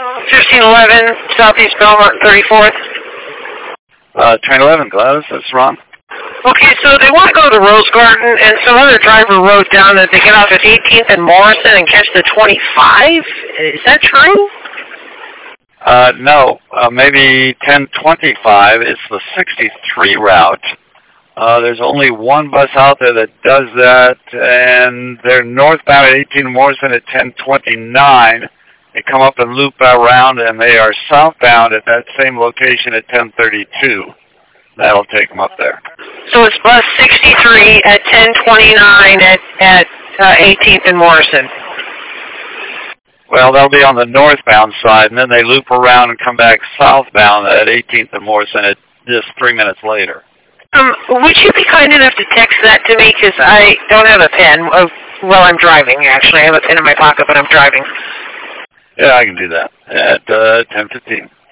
1511 Southeast Belmont 34th. Train 11, Gladys, that's Ron. Okay, so they want to go to Rose Garden, and some other driver wrote down that they get off at 18th and Morrison and catch the 25. Is that true? No, maybe 1025. It's the 63 route. There's only one bus out there that does that, and they're northbound at 18 Morrison at 1029. They come up and loop around, and they are southbound at that same location at 1032. That'll take them up there. So it's bus 63 at 1029 at 18th and Morrison. Well, they'll be on the northbound side, and then they loop around and come back southbound at 18th and Morrison at just 3 minutes later. Would you be kind enough to text that to me? Because I don't have a pen. Well, I'm driving, actually. I have a pen in my pocket, but I'm driving. Yeah, I can do that at 10:15.